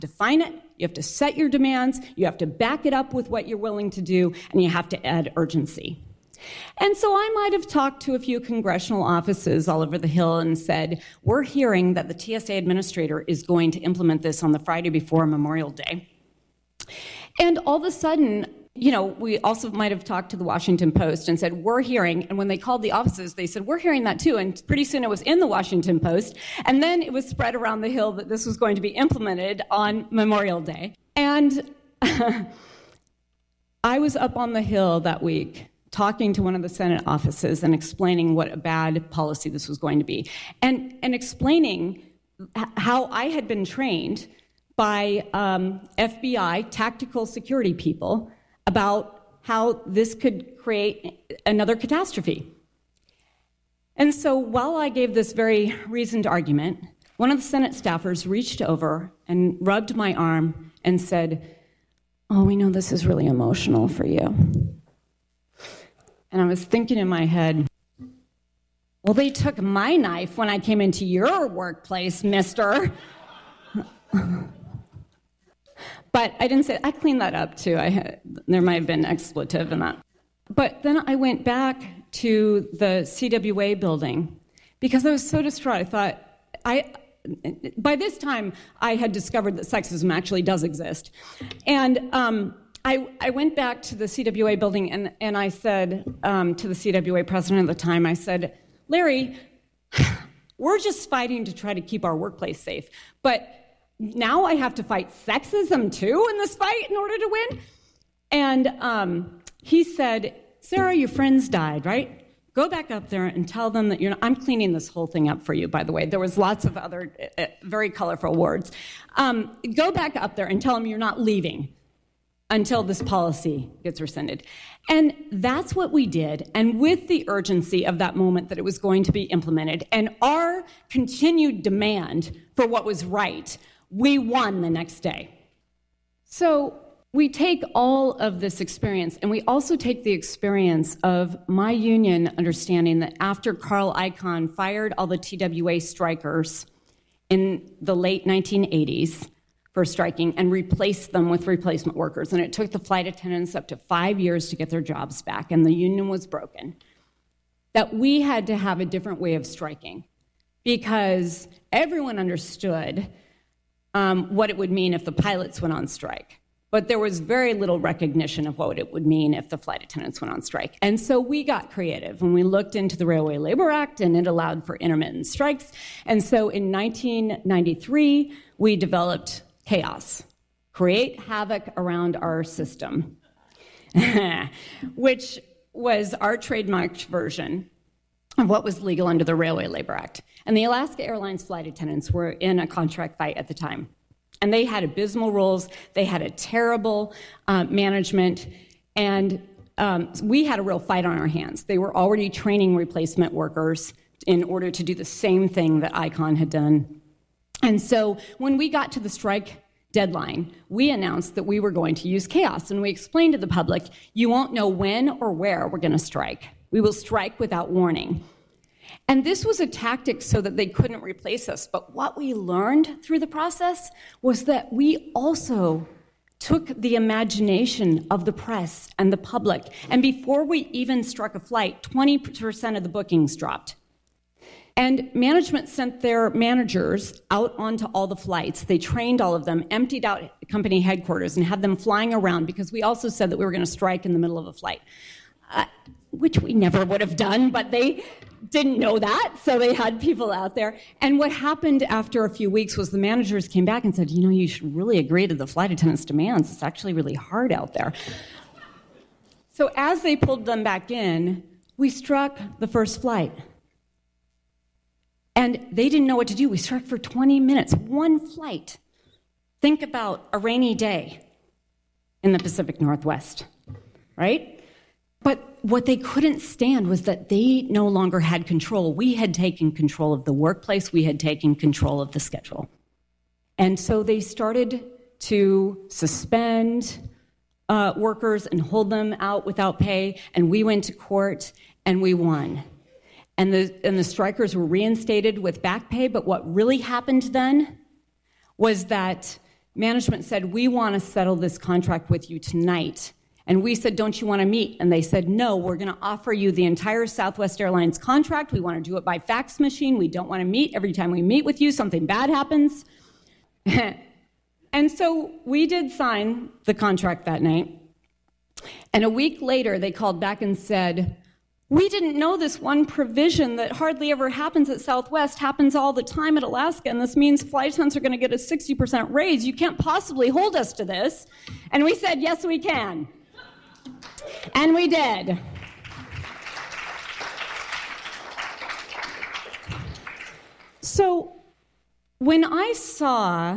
define it, you have to set your demands, you have to back it up with what you're willing to do, and you have to add urgency. And so I might have talked to a few congressional offices all over the Hill and said, we're hearing that the TSA administrator is going to implement this on the Friday before Memorial Day. And all of a sudden, we also might have talked to the Washington Post and said, we're hearing, and when they called the offices, they said, we're hearing that too, and pretty soon it was in the Washington Post, and then it was spread around the Hill that this was going to be implemented on Memorial Day. And I was up on the Hill that week talking to one of the Senate offices and explaining what a bad policy this was going to be, and explaining how I had been trained by FBI tactical security people about how this could create another catastrophe. And so while I gave this very reasoned argument, one of the Senate staffers reached over and rubbed my arm and said, "Oh, we know this is really emotional for you." And I was thinking in my head, well, they took my knife when I came into your workplace, mister. But I didn't say, I cleaned that up too. There might have been expletive in that. But then I went back to the CWA building because I was so distraught. I thought, by this time, I had discovered that sexism actually does exist. And I went back to the CWA building and I said to the CWA president at the time, I said, "Larry, we're just fighting to try to keep our workplace safe, but now I have to fight sexism too in this fight in order to win?" And he said, "Sarah, your friends died, right? Go back up there and tell them that you're not." I'm cleaning this whole thing up for you, by the way. There was lots of other very colorful words. Go back up there and tell them you're not leaving until this policy gets rescinded. And that's what we did. And with the urgency of that moment that it was going to be implemented and our continued demand for what was right, we won the next day. So we take all of this experience, and we also take the experience of my union understanding that after Carl Icahn fired all the TWA strikers in the late 1980s for striking and replaced them with replacement workers, and it took the flight attendants up to 5 years to get their jobs back, and the union was broken, that we had to have a different way of striking because everyone understood what it would mean if the pilots went on strike. But there was very little recognition of what it would mean if the flight attendants went on strike. And so we got creative and we looked into the Railway Labor Act, and it allowed for intermittent strikes. And so in 1993, we developed chaos, create havoc around our system, which was our trademarked version of what was legal under the Railway Labor Act. And the Alaska Airlines flight attendants were in a contract fight at the time. And they had abysmal rules, they had a terrible management, and we had a real fight on our hands. They were already training replacement workers in order to do the same thing that Icahn had done. And so when we got to the strike deadline, we announced that we were going to use chaos, and we explained to the public, you won't know when or where we're going to strike. We will strike without warning. And this was a tactic so that they couldn't replace us. But what we learned through the process was that we also took the imagination of the press and the public. And before we even struck a flight, 20% of the bookings dropped. And management sent their managers out onto all the flights. They trained all of them, emptied out company headquarters, and had them flying around because we also said that we were going to strike in the middle of a flight, which we never would have done, but they didn't know that, so they had people out there. And what happened after a few weeks was the managers came back and said, you should really agree to the flight attendants' demands. It's actually really hard out there. So as they pulled them back in, we struck the first flight. And they didn't know what to do. We struck for 20 minutes, one flight. Think about a rainy day in the Pacific Northwest, right? But what they couldn't stand was that they no longer had control. We had taken control of the workplace. We had taken control of the schedule. And so they started to suspend workers and hold them out without pay. And we went to court and we won. And the strikers were reinstated with back pay. But what really happened then was that management said, we want to settle this contract with you tonight. And we said, don't you want to meet? And they said, no, we're going to offer you the entire Southwest Airlines contract. We want to do it by fax machine. We don't want to meet. Every time we meet with you, something bad happens. And so we did sign the contract that night. And a week later, they called back and said, we didn't know this one provision that hardly ever happens at Southwest happens all the time at Alaska, and this means flight attendants are going to get a 60% raise. You can't possibly hold us to this. And we said, yes, we can. And we did. So when I saw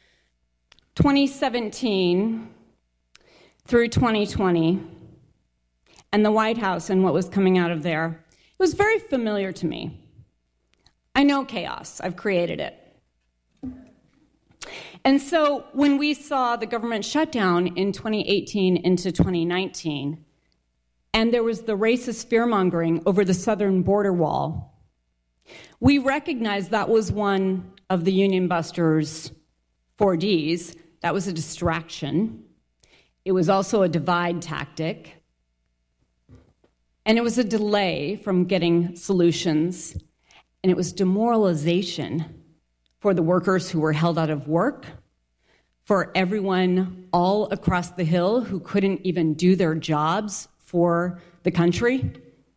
2017 through 2020 and the White House and what was coming out of there, it was very familiar to me. I know chaos. I've created it. And so when we saw the government shutdown in 2018 into 2019, and there was the racist fear-mongering over the southern border wall, we recognized that was one of the union busters' 4Ds. That was a distraction. It was also a divide tactic. And it was a delay from getting solutions. And it was demoralization for the workers who were held out of work, for everyone all across the Hill who couldn't even do their jobs for the country.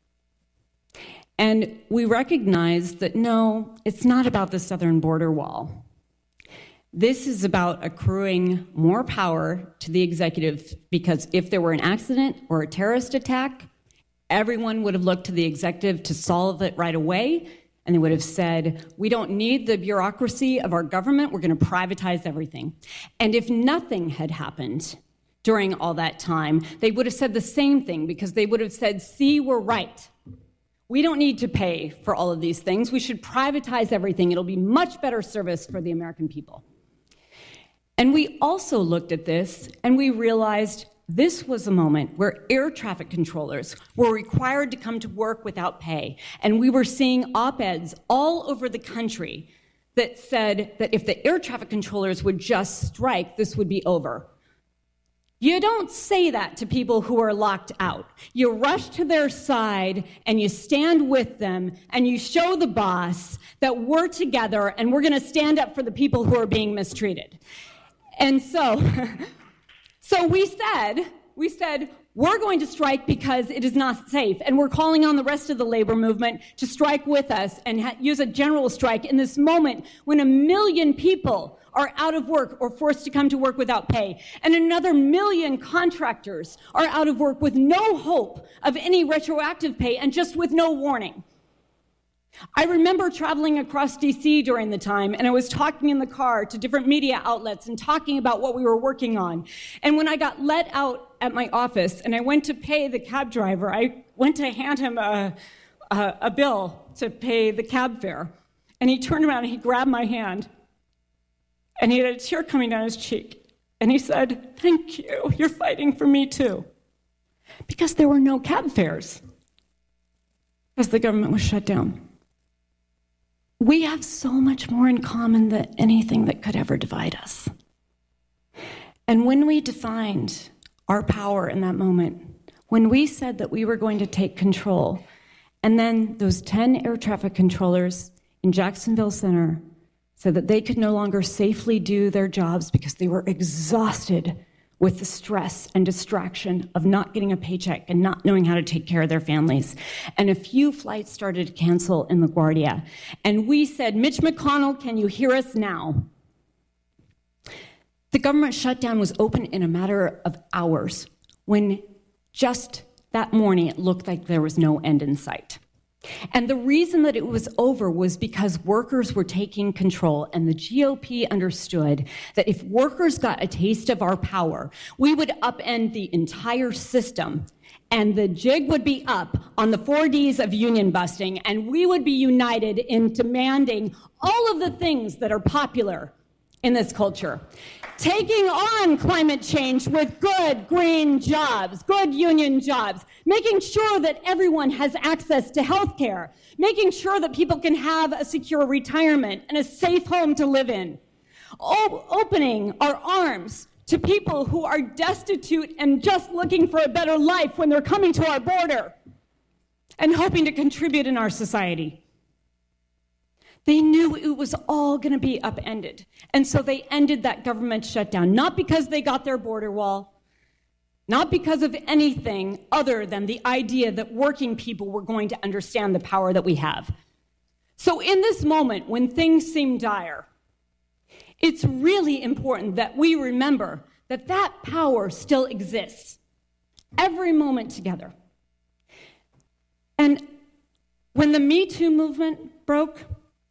And we recognized that, no, it's not about the southern border wall. This is about accruing more power to the executive, because if there were an accident or a terrorist attack, everyone would have looked to the executive to solve it right away, and they would have said, we don't need the bureaucracy of our government, we're going to privatize everything. And if nothing had happened during all that time, they would have said the same thing, because they would have said, see, we're right. We don't need to pay for all of these things. We should privatize everything. It'll be much better service for the American people. And we also looked at this, and we realized this was a moment where air traffic controllers were required to come to work without pay. And we were seeing op-eds all over the country that said that if the air traffic controllers would just strike, this would be over. You don't say that to people who are locked out. You rush to their side and you stand with them and you show the boss that we're together and we're going to stand up for the people who are being mistreated. And so we said, we're going to strike because it is not safe, and we're calling on the rest of the labor movement to strike with us and use a general strike in this moment when 1 million people are out of work or forced to come to work without pay, and another 1 million contractors are out of work with no hope of any retroactive pay and just with no warning. I remember traveling across DC during the time, and I was talking in the car to different media outlets and talking about what we were working on. And when I got let out at my office and I went to pay the cab driver, I went to hand him a bill to pay the cab fare. And he turned around and he grabbed my hand, and he had a tear coming down his cheek. And he said, "Thank you, you're fighting for me too." Because there were no cab fares as the government was shut down. We have so much more in common than anything that could ever divide us. And when we defined our power in that moment, when we said that we were going to take control, and then those 10 air traffic controllers in Jacksonville Center said that they could no longer safely do their jobs because they were exhausted with the stress and distraction of not getting a paycheck and not knowing how to take care of their families. And a few flights started to cancel in LaGuardia. And we said, Mitch McConnell, can you hear us now? The government shutdown was open in a matter of hours, when just that morning it looked like there was no end in sight. And the reason that it was over was because workers were taking control, and the GOP understood that if workers got a taste of our power, we would upend the entire system, and the jig would be up on the 4Ds of union busting, and we would be united in demanding all of the things that are popular in this culture. Taking on climate change with good green jobs, good union jobs, making sure that everyone has access to health care, making sure that people can have a secure retirement and a safe home to live in. opening our arms to people who are destitute and just looking for a better life when they're coming to our border and hoping to contribute in our society. They knew it was all going to be upended. And so they ended that government shutdown, not because they got their border wall, not because of anything other than the idea that working people were going to understand the power that we have. So in this moment, when things seem dire, it's really important that we remember that that power still exists every moment together. And when the Me Too movement broke,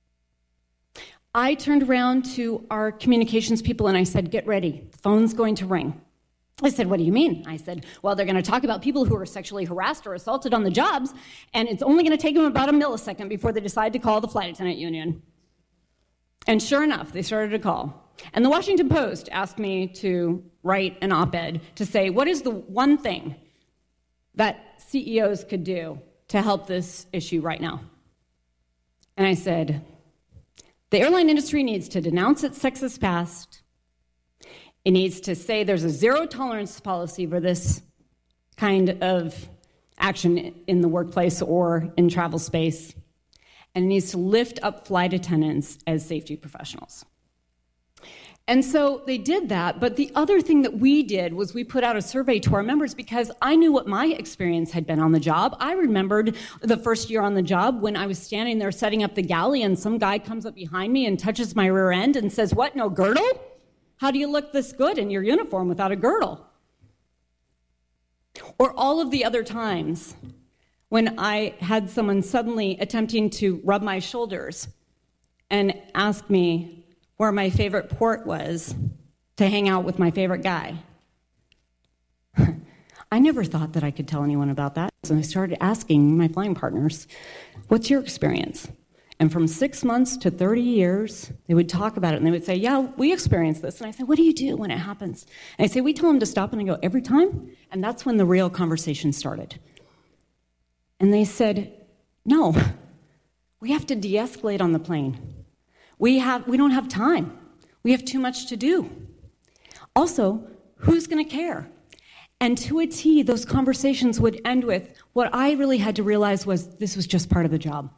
I turned around to our communications people and I said, get ready, the phone's going to ring. I said, what do you mean? I said, well, they're going to talk about people who are sexually harassed or assaulted on the jobs, and it's only going to take them about a millisecond before they decide to call the flight attendant union. And sure enough, they started to call. And the Washington Post asked me to write an op-ed to say, what is the one thing that CEOs could do to help this issue right now? And I said, the airline industry needs to denounce its sexist past. It needs to say there's a zero-tolerance policy for this kind of action in the workplace or in travel space. And it needs to lift up flight attendants as safety professionals. And so they did that, but the other thing that we did was we put out a survey to our members because I knew what my experience had been on the job. I remembered the first year on the job when I was standing there setting up the galley and some guy comes up behind me and touches my rear end and says, what, no girdle? How do you look this good in your uniform without a girdle? Or all of the other times when I had someone suddenly attempting to rub my shoulders and ask me where my favorite port was to hang out with my favorite guy. I never thought that I could tell anyone about that. So I started asking my flying partners, what's your experience? And from 6 months to 30 years, they would talk about it and they would say, yeah, we experienced this. And I said, what do you do when it happens? And I say, we tell them to stop, and I go, every time? And that's when the real conversation started. And they said, no, we have to de-escalate on the plane. We don't have time. We have too much to do. Also, who's going to care? And to a T, those conversations would end with what I really had to realize was this was just part of the job.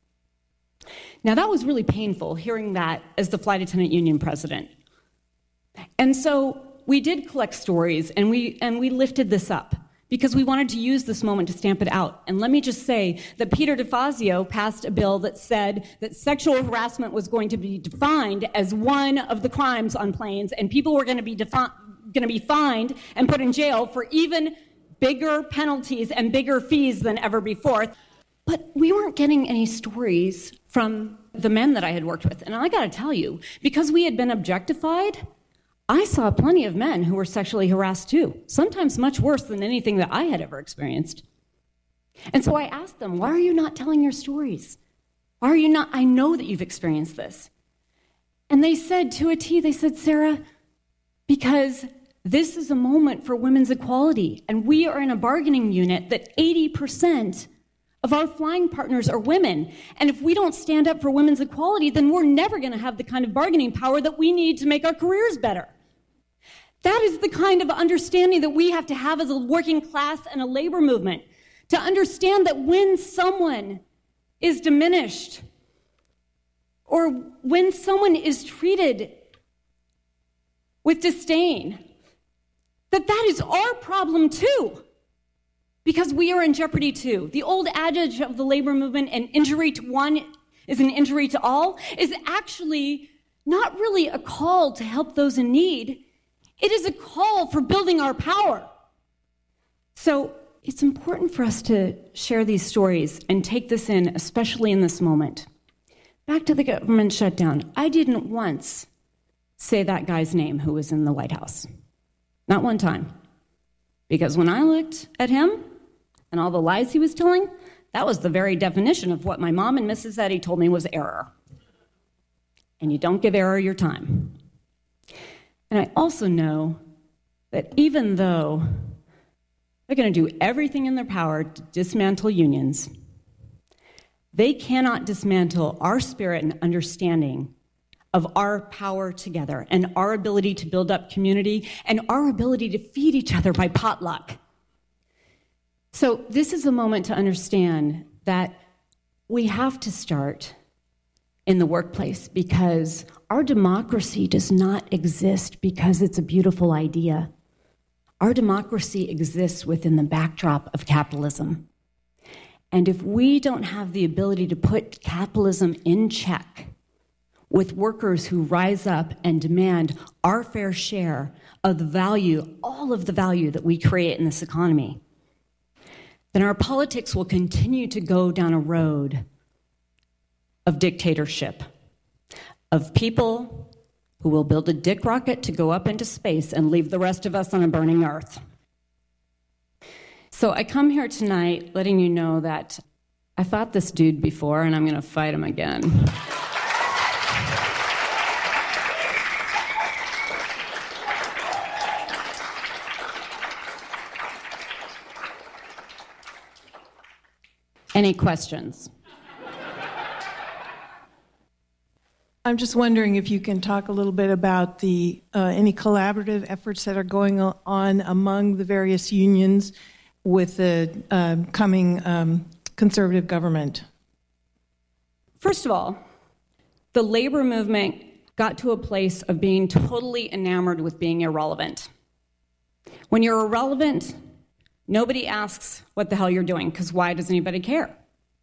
Now, that was really painful, hearing that as the flight attendant union president. And so we did collect stories, and we lifted this up because we wanted to use this moment to stamp it out. And let me just say that Peter DeFazio passed a bill that said that sexual harassment was going to be defined as one of the crimes on planes, and people were going to be fined and put in jail for even bigger penalties and bigger fees than ever before. But we weren't getting any stories from the men that I had worked with. And I got to tell you, because we had been objectified, I saw plenty of men who were sexually harassed too, sometimes much worse than anything that I had ever experienced. And so I asked them, why are you not telling your stories? Why are you not? I know that you've experienced this. And they said to a T, they said, Sarah, because this is a moment for women's equality, and we are in a bargaining unit that 80% of our flying partners are women. And if we don't stand up for women's equality, then we're never going to have the kind of bargaining power that we need to make our careers better. That is the kind of understanding that we have to have as a working class and a labor movement, to understand that when someone is diminished or when someone is treated with disdain, that is our problem too. Because we are in jeopardy too. The old adage of the labor movement, an injury to one is an injury to all, is actually not really a call to help those in need. It is a call for building our power. So it's important for us to share these stories and take this in, especially in this moment. Back to the government shutdown. I didn't once say that guy's name who was in the White House. Not one time. Because when I looked at him, and all the lies he was telling, that was the very definition of what my mom and Mrs. Eddy told me was error. And you don't give error your time. And I also know that even though they're going to do everything in their power to dismantle unions, they cannot dismantle our spirit and understanding of our power together and our ability to build up community and our ability to feed each other by potluck. So this is a moment to understand that we have to start in the workplace, because our democracy does not exist because it's a beautiful idea. Our democracy exists within the backdrop of capitalism. And if we don't have the ability to put capitalism in check with workers who rise up and demand our fair share of the value, all of the value that we create in this economy, then our politics will continue to go down a road of dictatorship, of people who will build a dick rocket to go up into space and leave the rest of us on a burning earth. So I come here tonight letting you know that I fought this dude before and I'm going to fight him again. Any questions? I'm just wondering if you can talk a little bit about the any collaborative efforts that are going on among the various unions with the coming conservative government. First of all, the labor movement got to a place of being totally enamored with being irrelevant. When you're irrelevant, nobody asks what the hell you're doing, because why does anybody care?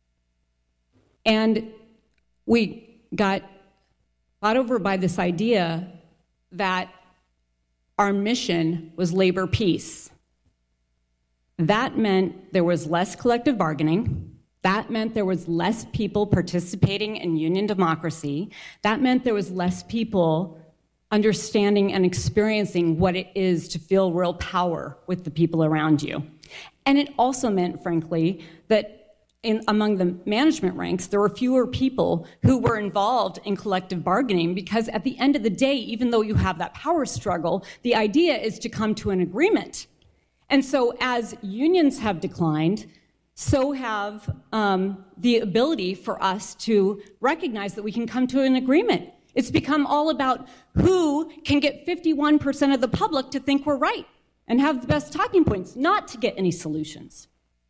And we got bought over by this idea that our mission was labor peace. That meant there was less collective bargaining. That meant there was less people participating in union democracy. That meant there was less people understanding and experiencing what it is to feel real power with the people around you. And it also meant, frankly, that among the management ranks, there were fewer people who were involved in collective bargaining, because at the end of the day, even though you have that power struggle, the idea is to come to an agreement. And so as unions have declined, so have the ability for us to recognize that we can come to an agreement. It's become all about who can get 51% of the public to think we're right and have the best talking points, not to get any solutions.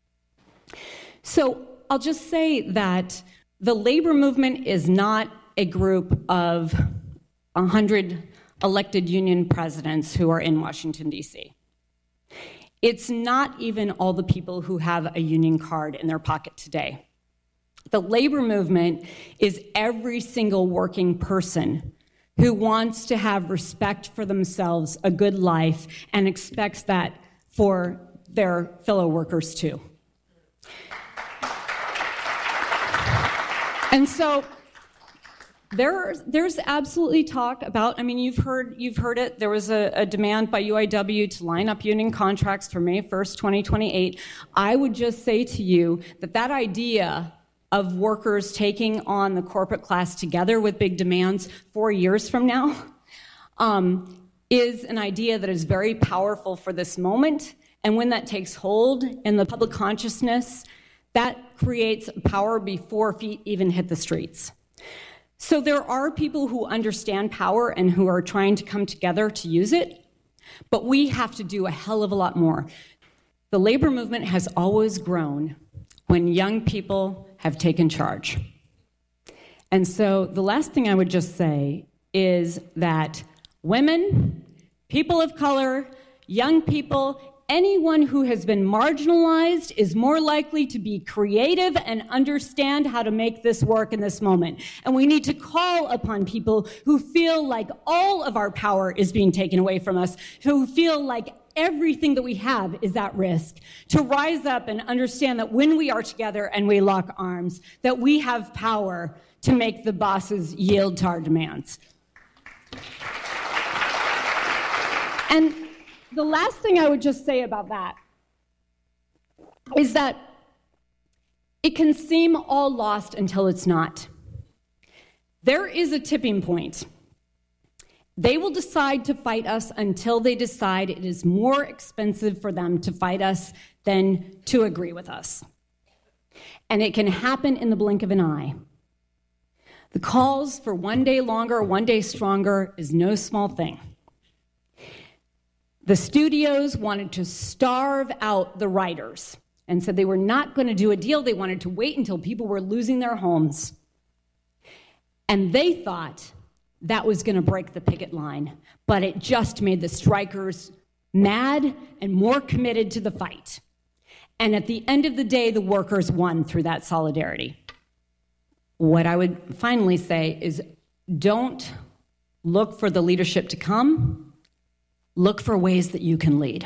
So I'll just say that the labor movement is not a group of 100 elected union presidents who are in Washington, D.C. It's not even all the people who have a union card in their pocket today. The labor movement is every single working person who wants to have respect for themselves, a good life, and expects that for their fellow workers too. And so there's absolutely talk about, I mean, you've heard it. There was a demand by UIW to line up union contracts for May 1st, 2028. I would just say to you that idea of workers taking on the corporate class together with big demands 4 years from now is an idea that is very powerful for this moment. And when that takes hold in the public consciousness, that creates power before feet even hit the streets. So there are people who understand power and who are trying to come together to use it, but we have to do a hell of a lot more. The labor movement has always grown when young people have taken charge. And so the last thing I would just say is that women, people of color, young people, anyone who has been marginalized is more likely to be creative and understand how to make this work in this moment. And we need to call upon people who feel like all of our power is being taken away from us, who feel like everything that we have is at risk, to rise up and understand that when we are together and we lock arms, that we have power to make the bosses yield to our demands. And the last thing I would just say about that is that it can seem all lost until it's not. There is a tipping point. They will decide to fight us until they decide it is more expensive for them to fight us than to agree with us. And it can happen in the blink of an eye. The calls for one day longer, one day stronger is no small thing. The studios wanted to starve out the writers and said they were not going to do a deal. They wanted to wait until people were losing their homes. And they thought that was going to break the picket line, but it just made the strikers mad and more committed to the fight. And at the end of the day, the workers won through that solidarity. What I would finally say is don't look for the leadership to come. Look for ways that you can lead.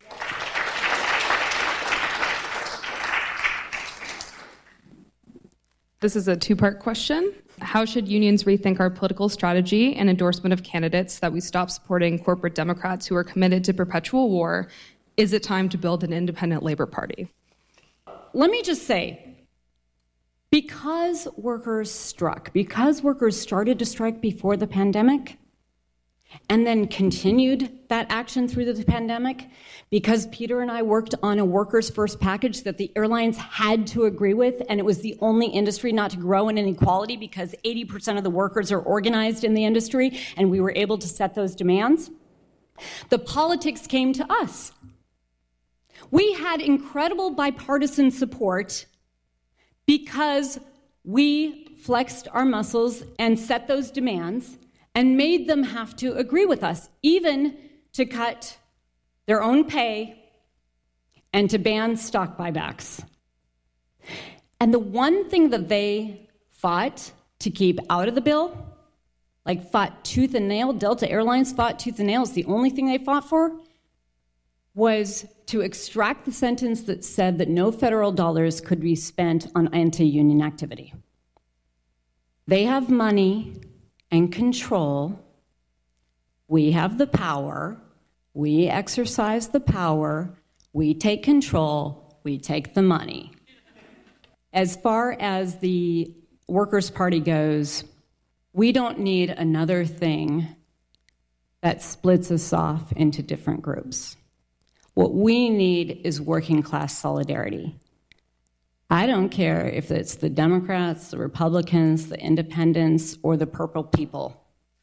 This is a two-part question. How should unions rethink our political strategy and endorsement of candidates that we stop supporting corporate Democrats who are committed to perpetual war? Is it time to build an independent labor party? Let me just say, because workers started to strike before the pandemic, and then continued that action through the pandemic, because Peter and I worked on a workers' first package that the airlines had to agree with, and it was the only industry not to grow in inequality because 80% of the workers are organized in the industry, and we were able to set those demands. The politics came to us. We had incredible bipartisan support because we flexed our muscles and set those demands and made them have to agree with us, even to cut their own pay and to ban stock buybacks. And the one thing that they fought to keep out of the bill, like fought tooth and nail, Delta Airlines fought tooth and nail, is the only thing they fought for, was to extract the sentence that said that no federal dollars could be spent on anti-union activity. They have money and control. We have the power. We exercise the power. We take control. We take the money. As far as the Workers' Party goes, we don't need another thing that splits us off into different groups. What we need is working class solidarity. I don't care if it's the Democrats, the Republicans, the independents, or the purple people.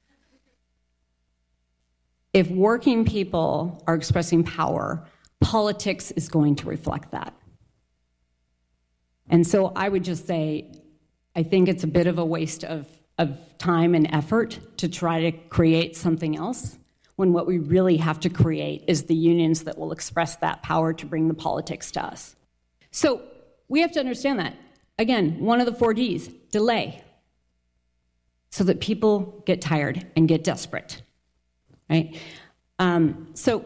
If working people are expressing power, politics is going to reflect that. And so I would just say, I think it's a bit of a waste of time and effort to try to create something else, when what we really have to create is the unions that will express that power to bring the politics to us. So we have to understand that. Again, one of the 4 Ds, delay, so that people get tired and get desperate, right? So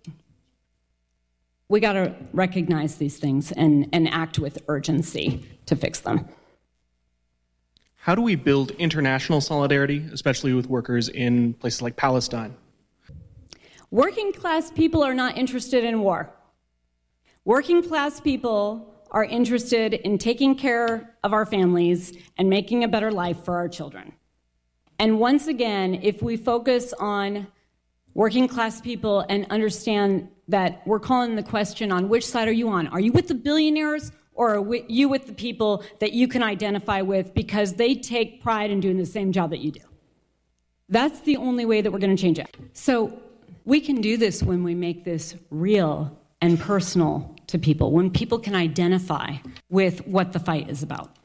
we got to recognize these things and act with urgency to fix them. How do we build international solidarity, especially with workers in places like Palestine? Working class people are not interested in war. Working class people are interested in taking care of our families and making a better life for our children. And once again, if we focus on working class people and understand that we're calling the question on which side are you on? Are you with the billionaires or are you with the people that you can identify with because they take pride in doing the same job that you do? That's the only way that we're going to change it. So we can do this when we make this real and personal to people, when people can identify with what the fight is about.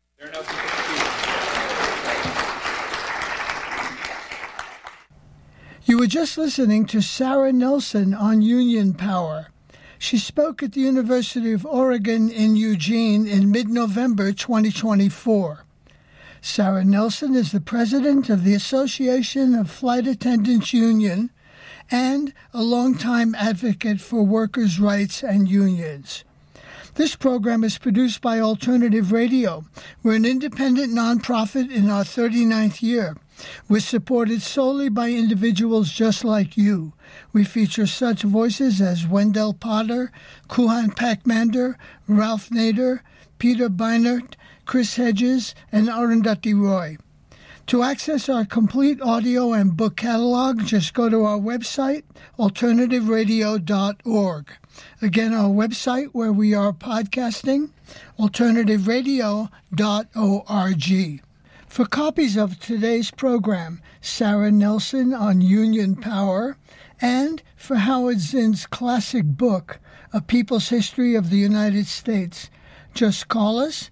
You were just listening to Sarah Nelson on Union Power. She spoke at the University of Oregon in Eugene in mid-November 2024. Sarah Nelson is the president of the Association of Flight Attendants Union and a longtime advocate for workers' rights and unions. This program is produced by Alternative Radio. We're an independent nonprofit in our 39th year. We're supported solely by individuals just like you. We feature such voices as Wendell Potter, Kuhan Pakmander, Ralph Nader, Peter Beinert, Chris Hedges, and Arundhati Roy. To access our complete audio and book catalog, just go to our website, alternativeradio.org. Again, our website where we are podcasting, alternativeradio.org. For copies of today's program, Sarah Nelson on Union Power, and for Howard Zinn's classic book, A People's History of the United States, just call us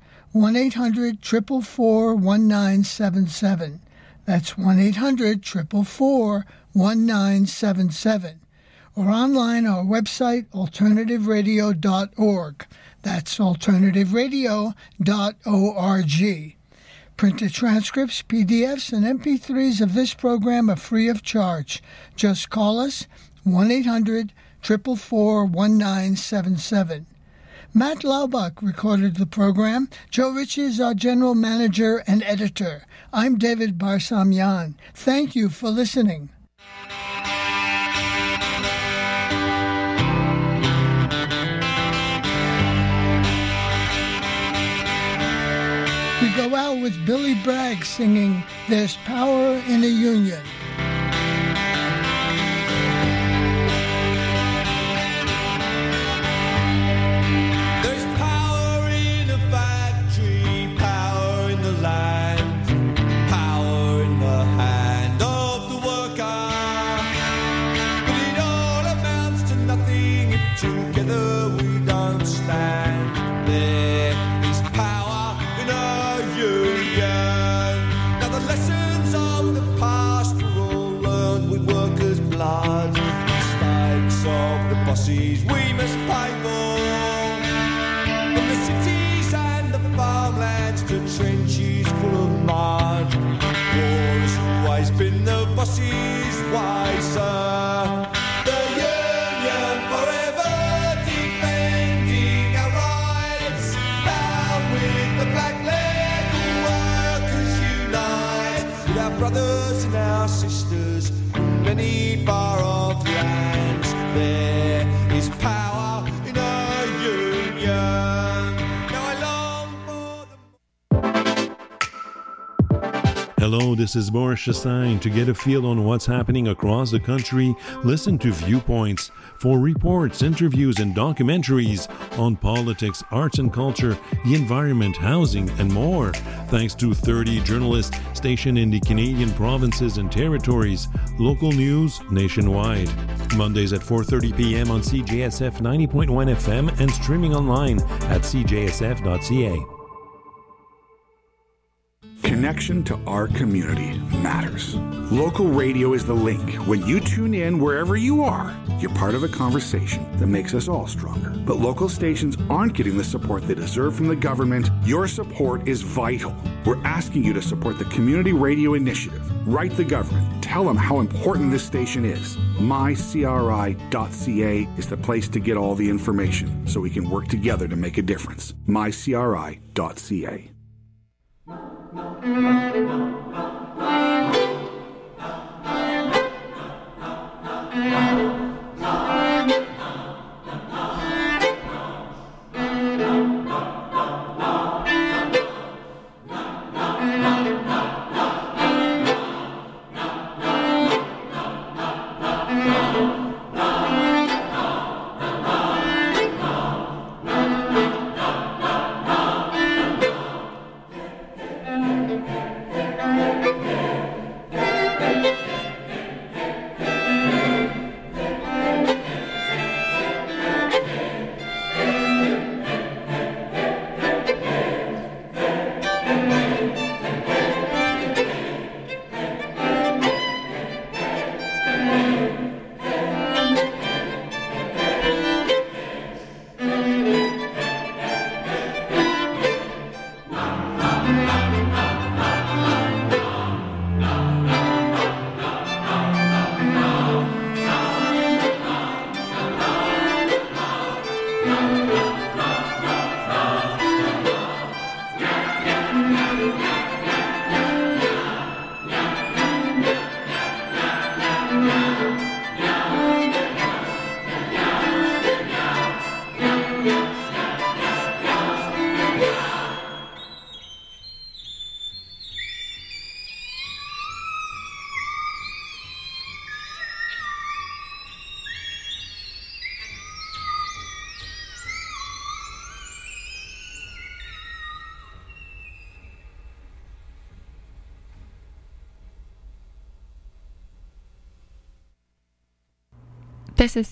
1-800-444-1977. That's 1-800-444-1977. Or online our website, alternativeradio.org. That's alternativeradio.org. Printed transcripts, PDFs, and MP3s of this program are free of charge. Just call us 1-800-444-1977. Matt Laubach recorded the program. Joe Ritchie is our general manager and editor. I'm David Barsamian. Thank you for listening. We go out with Billy Bragg singing There's Power in a Union. There's power in the factory, power in the land, power in the hand of the worker. But it all amounts to nothing if together we don't stand. There is power in a union. Now the lessons of the past were all learned with workers' blood. Mistakes of the bosses we must pay for. From the cities and the farmlands to trenches full of mud. War has always been the bosses' way, sir. The union forever defending our rights. Down with the black leg, all workers unite. With our brothers and our sisters in many far-off lands. There is power in a union. Now I long for the... Hello, this is Boris Chassagne. To get a feel on what's happening across the country, listen to Viewpoints for reports, interviews, and documentaries on politics, arts and culture, the environment, housing, and more. Thanks to 30 journalists stationed in the Canadian provinces and territories. Local news nationwide. Mondays at 4:30 p.m. on CJSF 90.1 FM and streaming online at cjsf.ca. Connection to our community matters. Local radio is the link. When you tune in wherever you are, you're part of a conversation that makes us all stronger. But local stations aren't getting the support they deserve from the government. Your support is vital. We're asking you to support the Community Radio Initiative. Write the government. Tell them how important this station is. mycri.ca is the place to get all the information so we can work together to make a difference. mycri.ca. This is